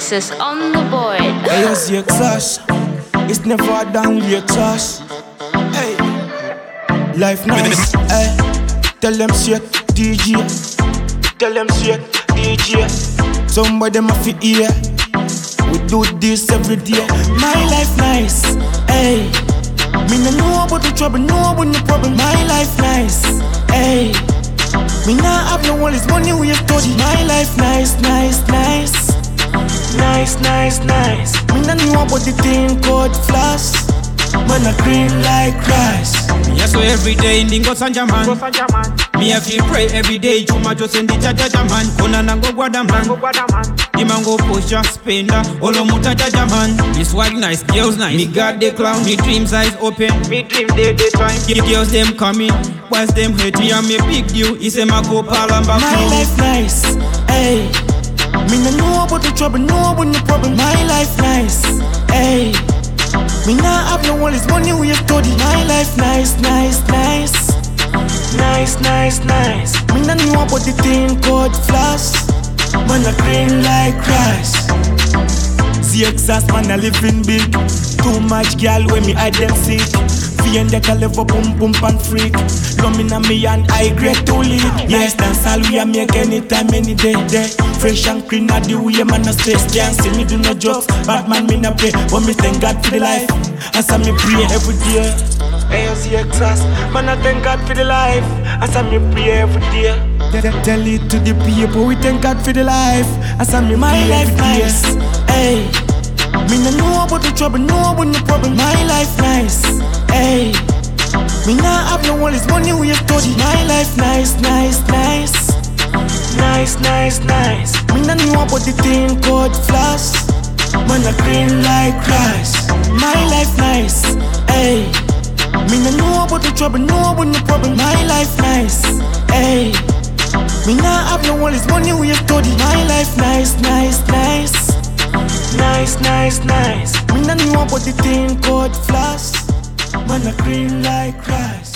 Alexis on the board. Hey, you see Sash, it's never down your trash. Hey, life nice. Hey, tell them shit, DJ. Tell them shit, DJ. Somebody must be here. We do this every day. My life nice. Hey, me no know about the trouble, know about the problem. My life nice. Hey, me nah have no all this money we have study. My life nice, nice, nice. Nice, nice, nice. Me nah know about the thing called flash. Man a green like grass. Me a so every day in the go Sanja man. Me a feel pray every day. Chuma just in the jaja man. Kona na go guada man. The man go pusher, spender. Olo muta jaja man. Me swag nice, girls nice. Me got the clown. Me dreams eyes open. Me dream day time. Girls them coming, boys them hate me and me big deal. He say ma go palamba. My life nice. Hey, me no know about the trouble, know about the problem. My life nice. Hey, me nah have no all this money we have study. My life nice, nice, nice. Nice, nice, nice. Me nah know about the thing called flash. Man a green like grass. ZXS man a living big. Too much girl when me hide them sick. Fiend that can live a boom boom pan freak. Lumming on me and I great to lead. Yes, dance all we a make anytime, any day. Fresh and clean at the way man a stress. Can't see me do no jokes, bad man me no play. But me thank God for the life, and so me pray every day. Hey, you see exhaust, man I thank God for the life, and so me pray every day. Tell it to the people, we thank God for the life, and so me my life nice. Hey, me no know about the trouble, know about the problem. My life nice. Hey, me nah have no all this money we have study. My life nice, nice, nice. Nice, nice, nice. Me nah know about the thing called flash. Man a green like grass. My life nice. Hey, me nah know about the trouble, know about the problem. My life nice. Hey, me nah have no all this money we have study. My life nice, nice, nice. Nice, nice, nice. Me nah know about the thing called flash. Man a green like grass.